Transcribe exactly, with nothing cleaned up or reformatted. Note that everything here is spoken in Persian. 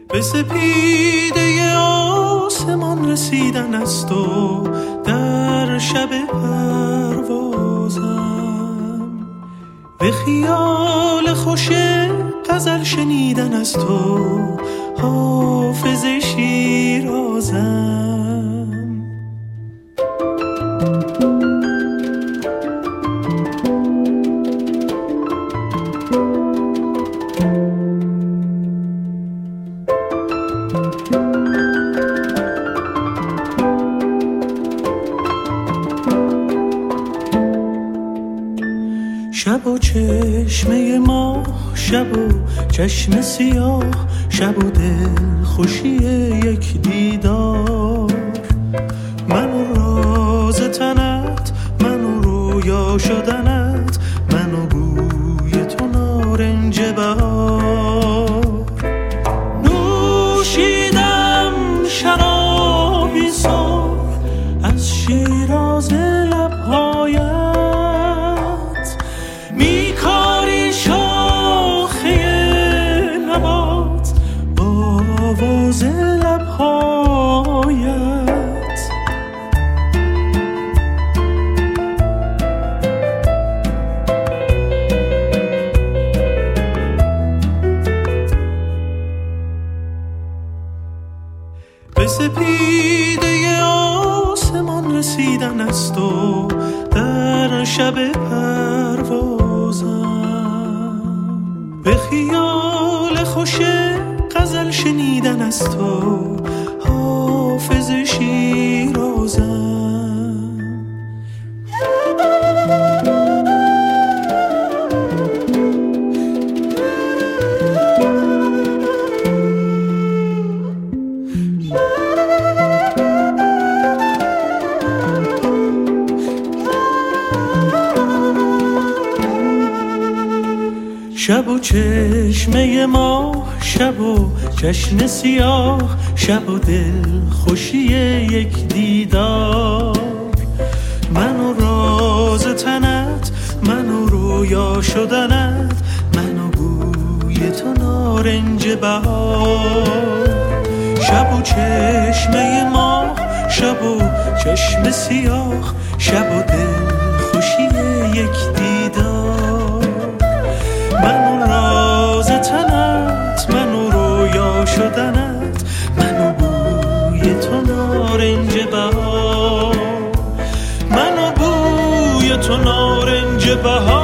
به سپیده آسمان رسیدن است و در شب پروازم، به خیال خوش غزل شنیدن است و حافظ شیرازم. شب و چشمه ما، شب و چشم سیاه، شب و دل خوشی یک دیدار، من و راز تنت، من و رویا شدنت، من و بوی تو نارنج بهار. نوشیدم شرابی سرخ از شیراز لبهایت، میکاری شاخه نبات با آواز لبهایت. به سپیده آسمان رسیدن است و در شب پروازم، به خیال خوش غزل شنیدن است و حافظ شیرازم. شب و چشمه ما، شب و چشم سیاه، شب و دل خوشی یک دیدار، من و راز تنت، من و رویا شدنت، من و بوی تو نارنج بهار. شب و چشمه ما، شب و چشم سیاه، شب و دل خوشی یک دیدار، من و راز تنت، من و رویا شدنت، من و بوی تو نارنج بهار، من و بوی تو نارنج بهار.